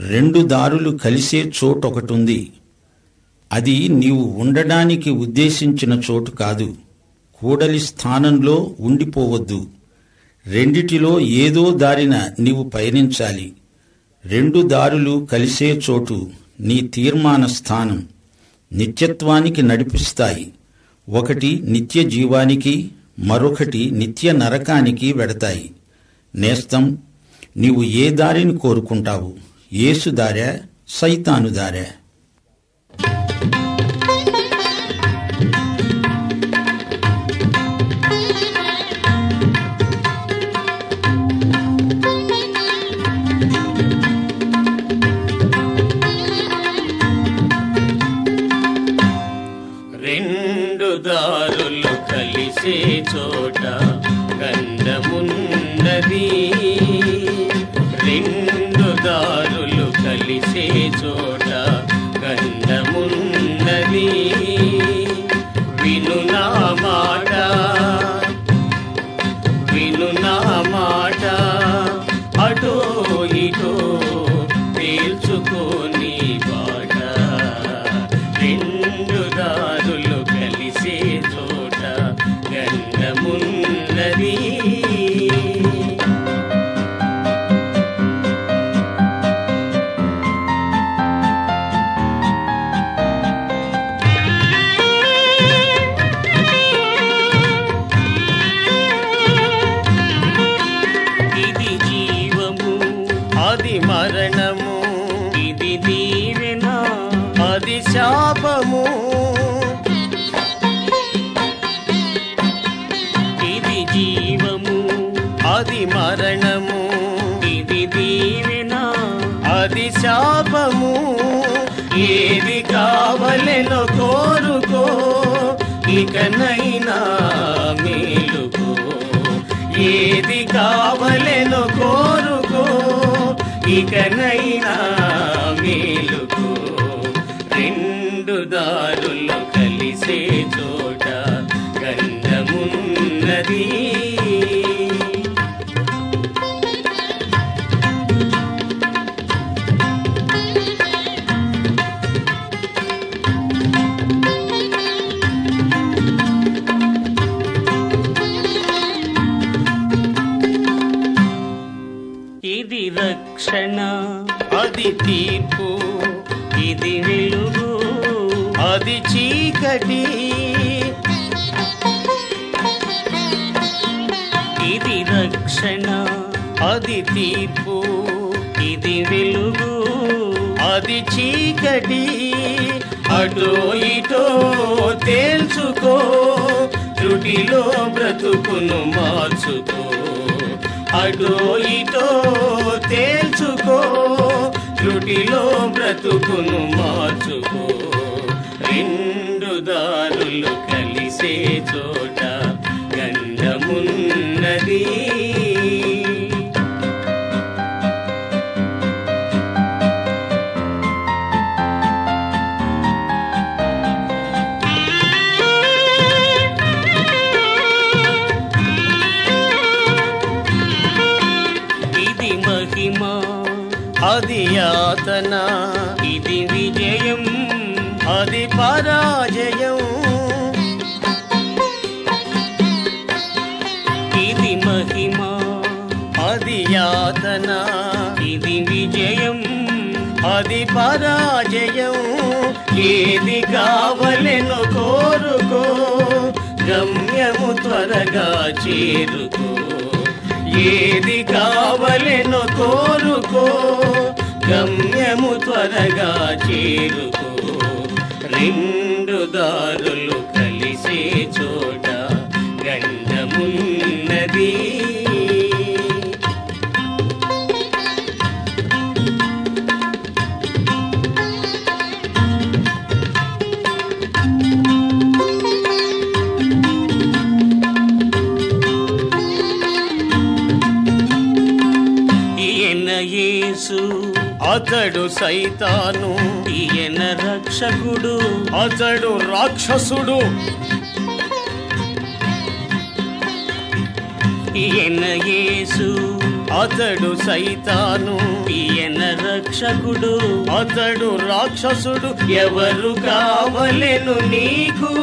రెండు దారులు కలిసే చోటొకటుంది. అది నీవు ఉండడానికి ఉద్దేశించిన చోటు కాదు. కూడలి స్థానంలో ఉండిపోవద్దు. రెండిటిలో ఏదో దారిన నీవు పయనించాలి. రెండు దారులు కలిసే చోటు నీ తీర్మాన స్థానం. నిత్యత్వానికి నడిపిస్తాయి. ఒకటి నిత్య జీవానికి, మరొకటి నిత్య నరకానికి వెడతాయి. నేస్తం, నీవు ఏ దారిని కోరుకుంటావు? యేసు దారా, సైతాను దారా? రెండు దారులు కలిసే చోట గంధమున్నది. రెండు దారులు కలిసే చోట గంధమున్నది. విను నా మాట, విను నా మాట, అటో ఇటో తేల్చుకోని బాట. రెండు దారులు కలిసే చోట గంధమున్నది. ఇది జీవము, అది మరణము. ఇది దీవెన, అది శాపము. ఇది జీవము, అది మరణము. ఇది దీవెన, అది శాపము. ఏది కావలెనో కోరుకో, ఇకనైనా మేలుకో. ఏది కావలెనో కోరుకో, ఇకనైనా మేలుకో. రెండు దారులు కలిసే చోట గంధమున్నది. ఇది రక్షణ, అది తీర్పు. ఇది వెలుగు, అది చీకటి. ఇది రక్షణ, అది తీర్పు. ఇది వెలుగు, అది చీకటి. అటో ఇటో తేల్చుకో, త్రుటిలో బ్రతుకును మార్చుకో. అటో ఇటో తేల్చుకో, త్రుటిలో బ్రతుకును మార్చుకో. రెండు దారులు కలిసే చోట గంధమున్నది. ఇది మహిమ, అది యాతన. ఇది విజయం, అది పరాజయం. ఇది మహిమ, అది యాతన. ఇది విజయం, అది పరాజయం. ఏది కావలెనో కోరుకో, గమ్యము త్వరగా చేరుకో. ఏది కావలెనో కోరుకో, గమ్యము త్వరగా చేరుకో. రెండు దారులు కలిసే చోట గంధమున్నది. ఈయన యేసు, అతడు సైతాను. ఈయన రక్షకుడు, అతడు రాక్షసుడు. ఈయన యేసు, అతడు సైతాను. ఈయన రక్షకుడు, అతడు రాక్షసుడు. ఎవరు కావలెను నీకు,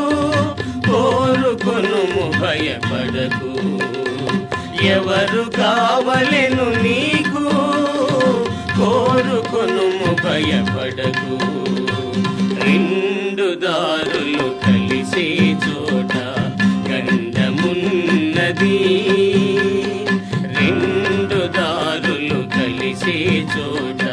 కోరుకొనుము భయపడకు. ఎవరు కావలెను నీకు, కోరుకొనుము భయపడకు. రెండు దారులు కలిసే చోట గంధమున్నది. రెండు దారులు కలిసే చోట